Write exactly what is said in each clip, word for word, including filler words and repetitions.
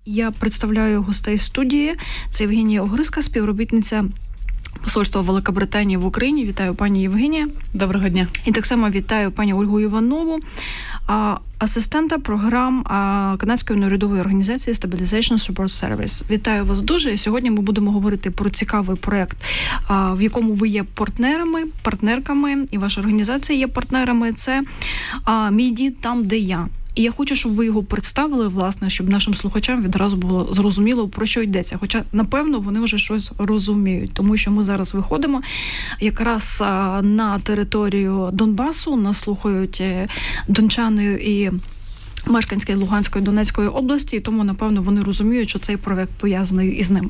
Я представляю гостей студії. Це Євгенія Огризка, співробітниця Посольства Великобританії в Україні. Вітаю, пані Євгенія. Доброго дня. І так само вітаю пані Ольгу Іванову, асистента програм канадської неурядової організації Stabilization Support Service. Вітаю вас дуже. І сьогодні ми будемо говорити про цікавий проєкт, в якому ви є партнерами, партнерками, і ваша організація є партнерами. Це «Мій дім там, де я». І я хочу, щоб ви його представили, власне, щоб нашим слухачам відразу було зрозуміло, про що йдеться. Хоча, напевно, вони вже щось розуміють, тому що ми зараз виходимо якраз на територію Донбасу, нас слухають дончани і мешканці Луганської, Донецької області, і тому, напевно, вони розуміють, що цей проект пов'язаний із ними.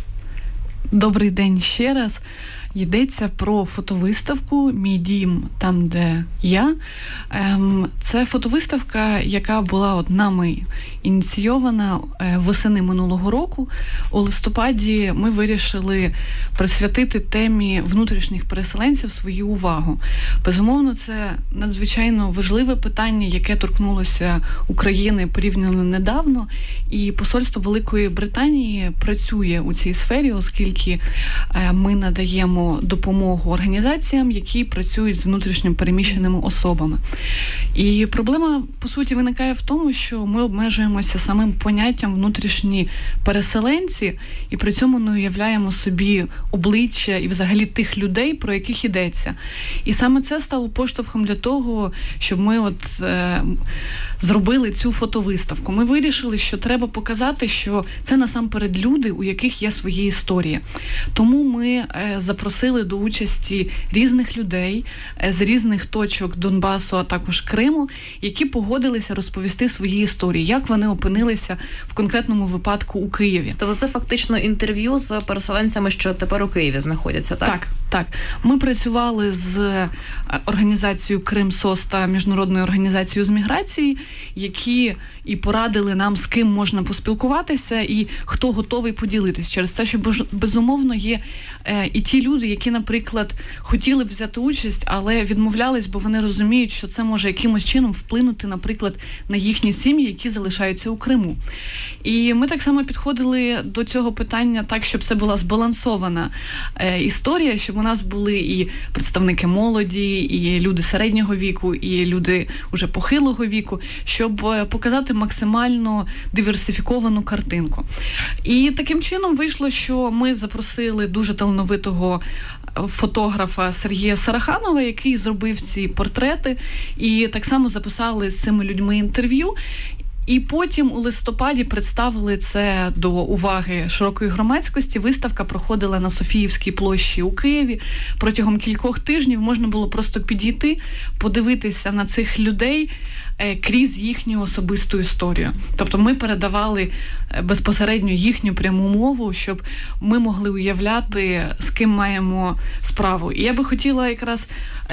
Добрий день ще раз. Йдеться про фотовиставку «Мій дім там, де я». Це фотовиставка, яка була от нами ініційована восени минулого року. У листопаді ми вирішили присвятити темі внутрішніх переселенців свою увагу. Безумовно, це надзвичайно важливе питання, яке торкнулося України порівняно недавно. І Посольство Великої Британії працює у цій сфері, оскільки ми надаємо допомогу організаціям, які працюють з внутрішньо переміщеними особами. І проблема, по суті, виникає в тому, що ми обмежуємося самим поняттям внутрішні переселенці, і при цьому не уявляємо собі обличчя і взагалі тих людей, про яких йдеться. І саме це стало поштовхом для того, щоб ми от е, зробили цю фотовиставку. Ми вирішили, що треба показати, що це насамперед люди, у яких є свої історії. Тому ми е, запросили до участі різних людей е, з різних точок Донбасу, а також Криму, які погодилися розповісти свої історії, як вони опинилися в конкретному випадку у Києві. Тобто це фактично інтерв'ю з переселенцями, що тепер у Києві знаходяться, так? Так, так. Ми працювали з організацією «Крим-СОС» та Міжнародною організацією з міграції, які і порадили нам, з ким можна поспілкуватися і хто готовий поділитися. Через те, що, безумовно, є е, і ті люди, які, наприклад, хотіли б взяти участь, але відмовлялись, бо вони розуміють, що це може якимось чином вплинути, наприклад, на їхні сім'ї, які залишаються у Криму. І ми так само підходили до цього питання так, щоб це була збалансована е, історія, щоб у нас були і представники молоді, і люди середнього віку, і люди уже похилого віку, щоб показати максимально диверсифіковану картинку. І таким чином вийшло, що ми запросили дуже талановитого фотографа Сергія Сараханова, який зробив ці портрети, і так само записали з цими людьми інтерв'ю. І потім у листопаді представили це до уваги широкої громадськості. Виставка проходила на Софіївській площі у Києві. Протягом кількох тижнів можна було просто підійти, подивитися на цих людей крізь їхню особисту історію. Тобто ми передавали безпосередньо їхню пряму мову, щоб ми могли уявляти, з ким маємо справу. І я би хотіла якраз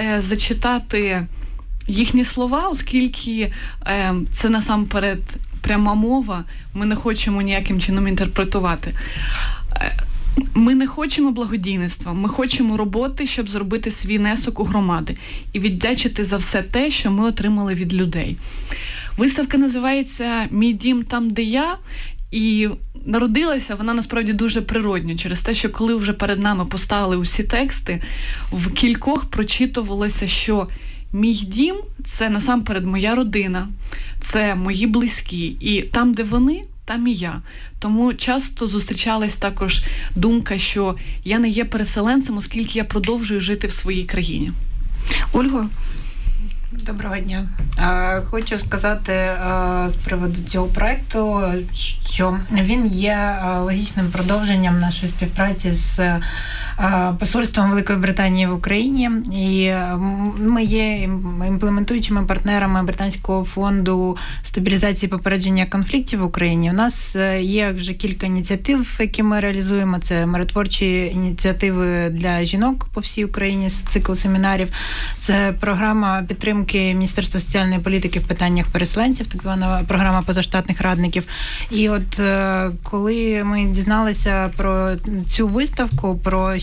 зачитати їхні слова, оскільки е, це насамперед пряма мова, ми не хочемо ніяким чином інтерпретувати. Е, ми не хочемо благодійництва, ми хочемо роботи, щоб зробити свій внесок у громади і віддячити за все те, що ми отримали від людей. Виставка називається «Мій дім там, де я», і народилася вона насправді дуже природньо, через те, що коли вже перед нами поставили усі тексти, в кількох прочитувалося, що мій дім – це насамперед моя родина, це мої близькі. І там, де вони, там і я. Тому часто зустрічалась також думка, що я не є переселенцем, оскільки я продовжую жити в своїй країні. Ольго? Доброго дня. Хочу сказати з приводу цього проєкту, що він є логічним продовженням нашої співпраці з Посольством Великої Британії в Україні. І ми є імплементуючими партнерами Британського фонду стабілізації і попередження конфліктів в Україні. У нас є вже кілька ініціатив, які ми реалізуємо. Це миротворчі ініціативи для жінок по всій Україні, цикл семінарів. Це програма підтримки Міністерства соціальної політики в питаннях переселенців, так звана програма позаштатних радників. І от коли ми дізналися про цю виставку, про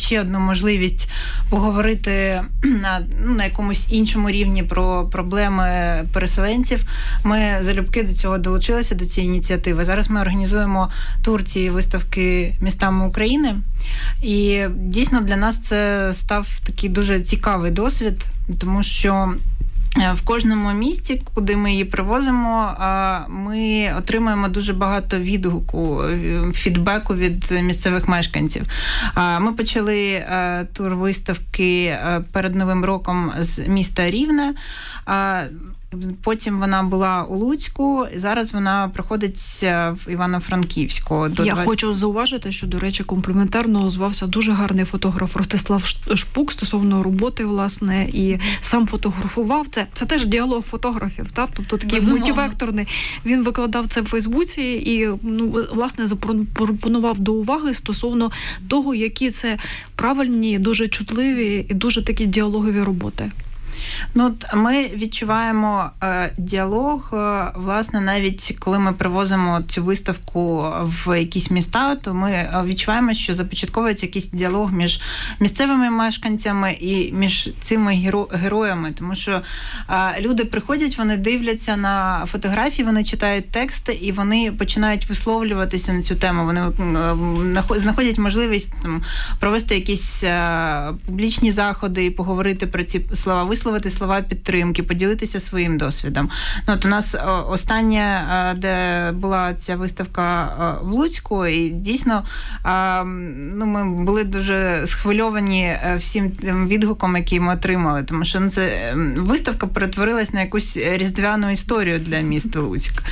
ще одну можливість поговорити на, ну, на якомусь іншому рівні про проблеми переселенців. Ми залюбки до цього долучилися, до цієї ініціативи. Зараз ми організуємо тур цієї виставки містами України. І дійсно для нас це став такий дуже цікавий досвід, тому що в кожному місті, куди ми її привозимо, ми отримуємо дуже багато відгуку, фідбеку від місцевих мешканців. Ми почали тур виставки перед Новим роком з міста Рівне. Потім вона була у Луцьку, і зараз вона проходить в Івано-Франківську. Я двадцять хочу зауважити, що, до речі, компліментарно озвався дуже гарний фотограф Ростислав Шпук стосовно роботи, власне, і сам фотографував. Це, це теж діалог фотографів, так? Тобто такий Безумовно. мультивекторний. Він викладав це в Фейсбуці і, ну, власне, запропонував до уваги стосовно того, які це правильні, дуже чутливі і дуже такі діалогові роботи. Ну, от ми відчуваємо е, діалог, е, власне, навіть коли ми привозимо цю виставку в якісь міста, то ми відчуваємо, що започатковується якийсь діалог між місцевими мешканцями і між цими геро- героями. Тому що е, люди приходять, вони дивляться на фотографії, вони читають тексти і вони починають висловлюватися на цю тему. Вони е, знаходять можливість там, провести якісь е, публічні заходи і поговорити про ці слова, висловити слова підтримки, поділитися своїм досвідом. Ну, от у нас останнє, де була ця виставка в Луцьку, і дійсно ну, ми були дуже схвильовані всім тим відгуком, який ми отримали, тому що ну, це виставка перетворилась на якусь різдвяну історію для міста Луцьк.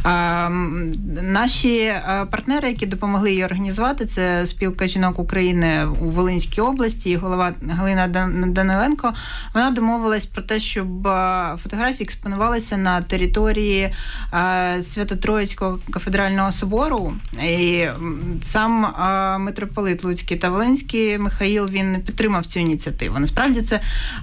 Наші партнери, які допомогли її організувати, це Спілка жінок України у Волинській області і голова Галина Даниленко, вона домовилась про те, щоб фотографії експонувалися на території Свято-Троїцького кафедрального собору. І сам митрополит Луцький та Волинський Михаїл, він підтримав цю ініціативу. Насправді це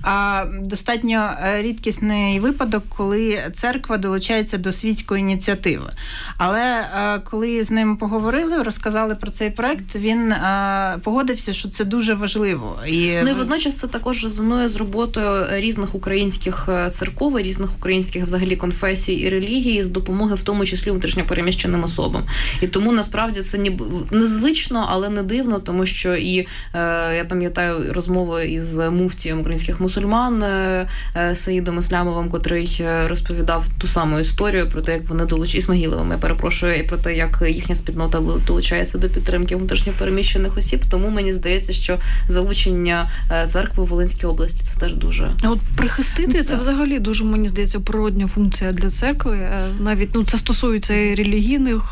достатньо рідкісний випадок, коли церква долучається до світської ініціативи. Але коли з ним поговорили, розказали про цей проект, він погодився, що це дуже важливо. І... Ну і водночас це також резонує з роботою різних українських церков, різних українських взагалі конфесій і релігій з допомоги в тому числі внутрішньопереміщеним особам. І тому насправді це незвично, але не дивно, тому що і е, я пам'ятаю розмови із муфтієм українських мусульман е, Саїдом Іслямовим, котрий розповідав ту саму історію про те, як вони долучаються, Ісмагіловим, я перепрошую, і про те, як їхня спільнота долучається до підтримки внутрішньопереміщених осіб. Тому мені здається, що залучення церкви в Волинській області це теж дуже... От прихистити, це взагалі дуже, мені здається, природня функція для церкви. Навіть, ну, це стосується і релігійних,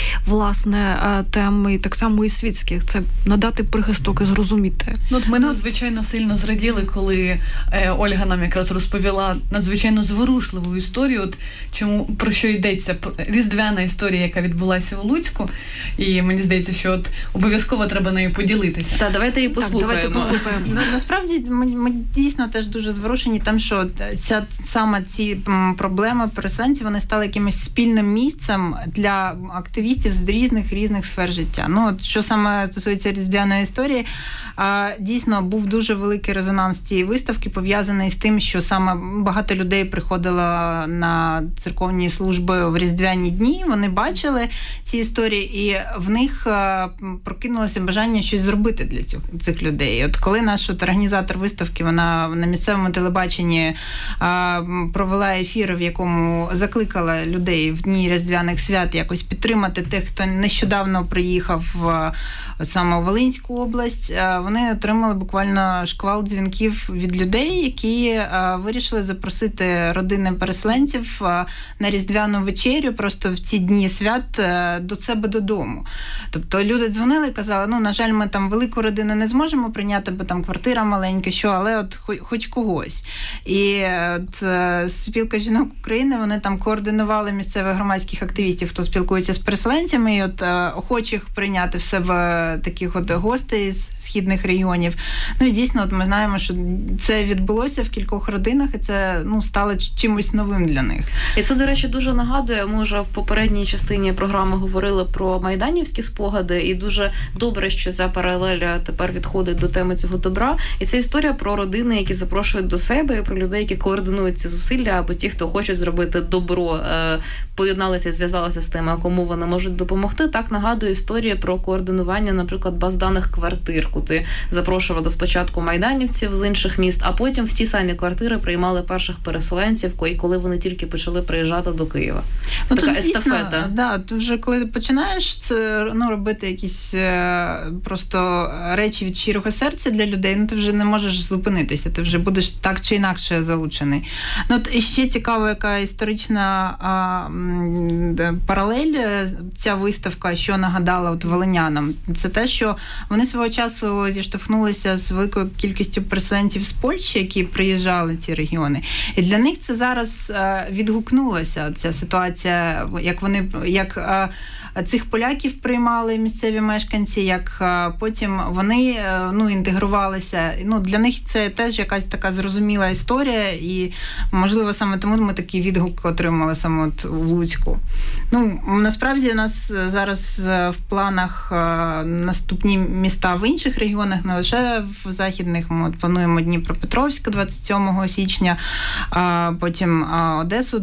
власне, тем, і так само і світських. Це надати прихисток і зрозуміти. Ну, от ми надзвичайно сильно зраділи, коли е, Ольга нам якраз розповіла надзвичайно зворушливу історію, от чому, про що йдеться, різдвяна історія, яка відбулася у Луцьку, і мені здається, що от обов'язково треба нею поділитися. Та, давайте її послухаємо. Так, давайте послухаємо. На, насправді, ми, ми дійсно теж дуже зворушені тим, що ця, саме ці проблеми переселенців, вони стали якимось спільним місцем для активістів з різних різних сфер життя. Ну, от, що саме стосується різдвяної історії, дійсно був дуже великий резонанс цієї виставки, пов'язаний з тим, що саме багато людей приходило на церковні служби в різдвяні дні, вони бачили ці історії, і в них прокинулося бажання щось зробити для цих, цих людей. От коли наш от організатор виставки, вона на місцевому телебаченні провела ефір, в якому закликала людей в дні різдвяних свят якось підтримати тих, хто нещодавно приїхав в саме у Волинську область, вони отримали буквально шквал дзвінків від людей, які вирішили запросити родини переселенців на різдвяну вечерю просто в ці дні свят до себе додому. Тобто люди дзвонили і казали, ну, на жаль, ми там велику родину не зможемо прийняти, бо там квартира маленька, що, але от хоч когось. вдалося. І от, спілка жінок України, вони там координували місцевих громадських активістів, хто спілкується з переселенцями, і от охочих прийняти в себе таких от гостей з східних регіонів. Ну і дійсно, от ми знаємо, що це відбулося в кількох родинах, і це ну, стало чимось новим для них. І це, до речі, дуже нагадує, ми вже в попередній частині програми говорили про майданівські спогади, і дуже добре, що ця паралель тепер відходить до теми цього добра. І це історія про родини, які запрошують до себе, і про людей, які координують ці зусилля, або ті, хто хочуть зробити добро, поєдналися і зв'язалися з тими, кому вони можуть допомогти. Так нагадує історія про координування, наприклад, баз даних квартир, куди запрошували спочатку майданівців з інших міст, а потім в ті самі квартири приймали перших переселенців, коли вони тільки почали приїжджати до Києва. Ну, така дійсно, естафета. Да, ти вже коли починаєш це, ну, робити якісь е, просто речі від щирого серця для людей, ну ти вже не можеш зупинитися, ти вже будеш так чи інакше залучений. Ну, от, і ще цікава, яка історична а, м, паралель, ця виставка, що нагадала от волинянам, це те, що вони свого часу зіштовхнулися з великою кількістю переселенців з Польщі, які приїжджали в ці регіони. І для них це зараз відгукнулося, ця ситуація, як вони, як цих поляків приймали місцеві мешканці, як потім вони ну, інтегрувалися. Ну, для них це теж якась така зрозуміла історія, і, можливо, саме тому ми такий відгук отримали саме от в Луцьку. Ну, насправді, у нас зараз в планах наступні міста в інших регіонах, не лише в західних. Ми от плануємо Дніпропетровськ двадцять сьомого січня, а потім Одесу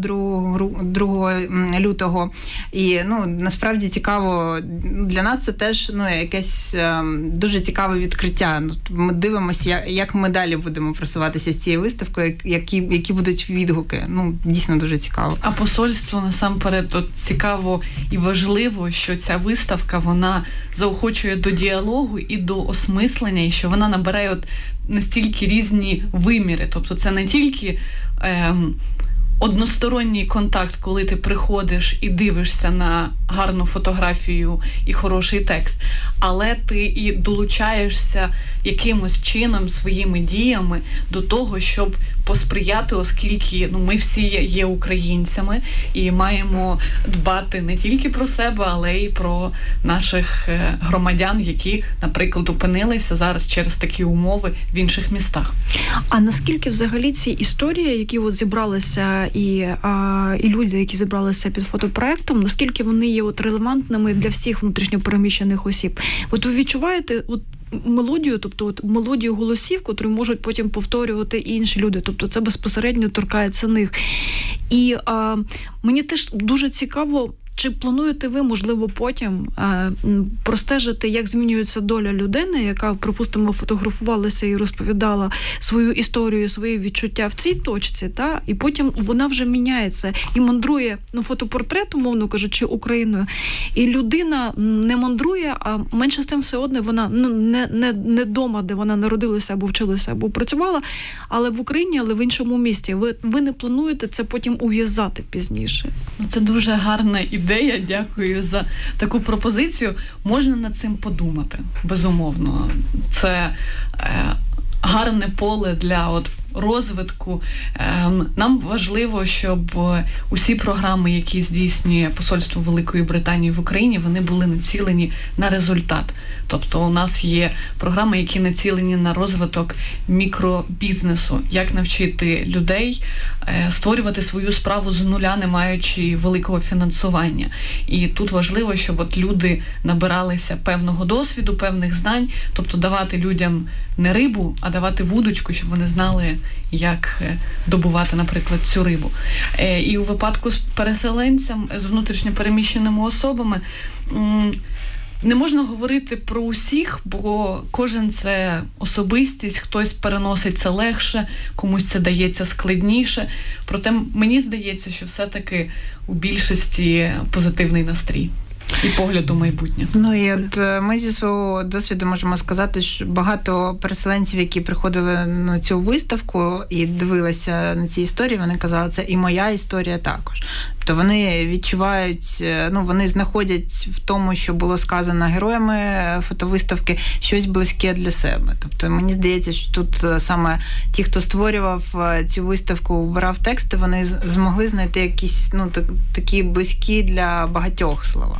другого лютого. І, ну, насправді, цікаво, для нас це теж ну, якесь е, дуже цікаве відкриття. Ми дивимося, як, як ми далі будемо просуватися з цією виставкою, які, які будуть відгуки. Ну, дійсно дуже цікаво. А посольство, насамперед, от цікаво і важливо, що ця виставка, вона заохочує до діалогу і до осмислення, і що вона набирає от настільки різні виміри. Тобто це не тільки ем, односторонній контакт, коли ти приходиш і дивишся на гарну фотографію і хороший текст, але ти і долучаєшся якимось чином своїми діями до того, щоб посприяти, оскільки ну, ми всі є українцями і маємо дбати не тільки про себе, але й про наших громадян, які, наприклад, опинилися зараз через такі умови в інших містах. А наскільки взагалі ці історії, які от зібралися, і, а, і люди, які зібралися під фотопроектом, наскільки вони є от релевантними для всіх внутрішньопереміщених осіб? От ви відчуваєте от мелодію, тобто от мелодію голосів, котру можуть потім повторювати і інші люди, тобто це безпосередньо торкається них. І а, мені теж дуже цікаво, чи плануєте ви, можливо, потім е, простежити, як змінюється доля людини, яка, припустимо, фотографувалася і розповідала свою історію, свої відчуття в цій точці, та, і потім вона вже міняється і мандрує, ну, фотопортрет, умовно кажучи, Україною, і людина не мандрує, а менше з тим все одне вона ну, не, не, не дома, де вона народилася або вчилася, або працювала, але в Україні, але в іншому місті. Ви, ви не плануєте це потім ув'язати пізніше? Це дуже гарна ідея. Ідея, дякую за таку пропозицію. Можна над цим подумати, безумовно. Це е, гарне поле для от, розвитку. Е, нам важливо, щоб усі програми, які здійснює Посольство Великої Британії в Україні, вони були націлені на результат. Тобто у нас є програми, які націлені на розвиток мікробізнесу, як навчити людей е, створювати свою справу з нуля, не маючи великого фінансування. І тут важливо, щоб от люди набиралися певного досвіду, певних знань, тобто давати людям не рибу, а давати вудочку, щоб вони знали, як добувати, наприклад, цю рибу. Е, і у випадку з переселенцям, з внутрішньопереміщеними особами, м- не можна говорити про усіх, бо кожен це особистість, хтось переносить це легше, комусь це дається складніше. Проте мені здається, що все-таки у більшості позитивний настрій і погляд у майбутнє. Ну і от ми зі свого досвіду можемо сказати, що багато переселенців, які приходили на цю виставку і дивилися на ці історії, вони казали, це і моя історія також. Тобто вони відчувають, ну, вони знаходять в тому, що було сказано героями фотовиставки, щось близьке для себе. Тобто мені здається, що тут саме ті, хто створював цю виставку, обирав тексти, вони змогли знайти якісь, ну, так, такі близькі для багатьох слова.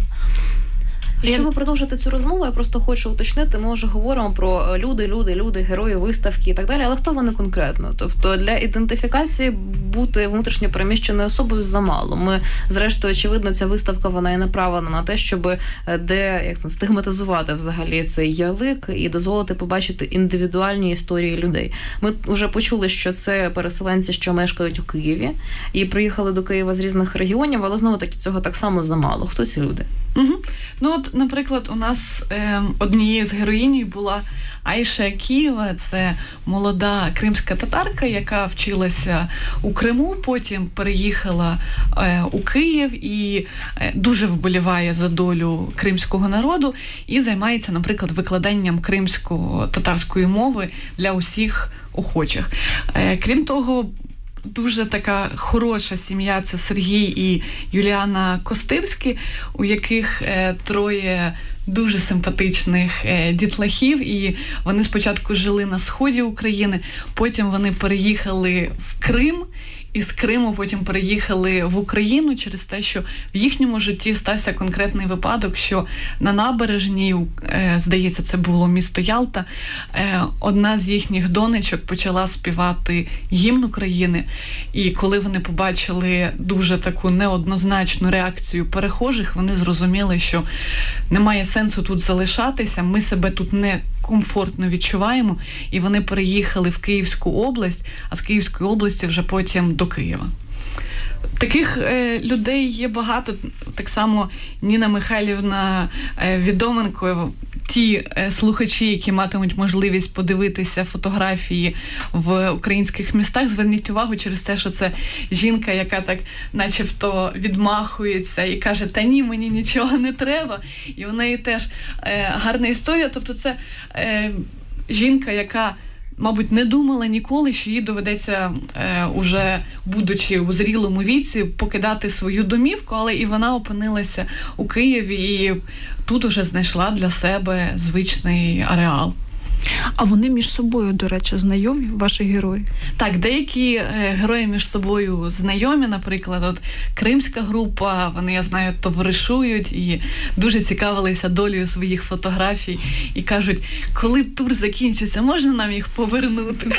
І щоб продовжити цю розмову, я просто хочу уточнити, ми вже говоримо про люди, люди, люди, герої виставки і так далі, але хто вони конкретно? Тобто для ідентифікації бути внутрішньо переміщеною особою замало. Ми, зрештою, очевидно, ця виставка, вона і направлена на те, щоб де, як це, стигматизувати взагалі цей ялик і дозволити побачити індивідуальні історії людей. Ми вже почули, що це переселенці, що мешкають у Києві, і приїхали до Києва з різних регіонів, але знову-таки цього так само замало. Хто ці люди? Угу. Ну от, наприклад, у нас е, однією з героїнь була Айша Києва, це молода кримська татарка, яка вчилася у Криму, потім переїхала е, у Київ і е, дуже вболіває за долю кримського народу і займається, наприклад, викладанням кримсько-татарської мови для усіх охочих. Е, крім того, дуже така хороша сім'я – це Сергій і Юліана Костирські, у яких е, троє дуже симпатичних е, дітлахів, і вони спочатку жили на сході України, потім вони переїхали в Крим, і з Криму потім переїхали в Україну через те, що в їхньому житті стався конкретний випадок, що на набережній, е, здається, це було місто Ялта, е, одна з їхніх донечок почала співати гімн України. І коли вони побачили дуже таку неоднозначну реакцію перехожих, вони зрозуміли, що немає сенсу тут залишатися, ми себе тут не комфортно відчуваємо, і вони переїхали в Київську область, а з Київської області вже потім до Києва. Таких е, людей є багато. Так само Ніна Михайлівна е, Відоменко, ті е, слухачі, які матимуть можливість подивитися фотографії в українських містах, зверніть увагу через те, що це жінка, яка так начебто відмахується і каже, та ні, мені нічого не треба. І у неї теж е, гарна історія. Тобто це е, жінка, яка мабуть, не думала ніколи, що їй доведеться, е, уже будучи у зрілому віці, покидати свою домівку, але і вона опинилася у Києві і тут уже знайшла для себе звичний ареал. А вони між собою, до речі, знайомі, ваші герої? Так, деякі е, герої між собою знайомі, наприклад, от кримська група, вони, я знаю, товаришують і дуже цікавилися долею своїх фотографій і кажуть, коли тур закінчиться, можна нам їх повернути?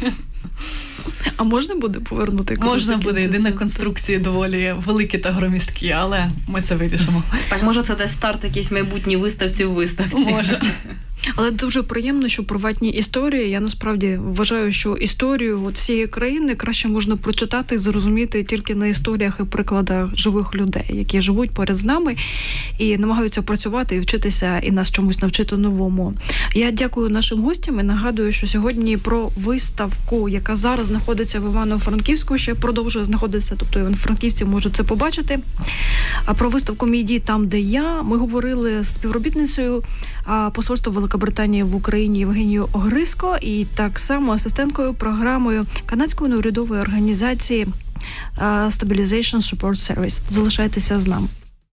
А можна буде повернути? Можна буде, єдина конструкції доволі великі та громісткі, але ми це вирішимо. Так, може це десь старт якійсь майбутній виставці в виставці? Може. Але дуже приємно, що приватні історії, я насправді вважаю, що історію от всієї країни краще можна прочитати і зрозуміти тільки на історіях і прикладах живих людей, які живуть поряд з нами і намагаються працювати і вчитися, і нас чомусь навчити новому. Я дякую нашим гостям і нагадую, що сьогодні про виставку, яка зараз знаходиться в Івано-Франківську, ще продовжує знаходитися, тобто івано-франківці можуть це побачити. А про виставку «Мій дім там, де я» ми говорили з співробітницею посольства Великобританії в Україні Євгенією Огриско і так само асистенткою програмою канадської неурядової організації Stabilization Support Service. Залишайтеся з нами.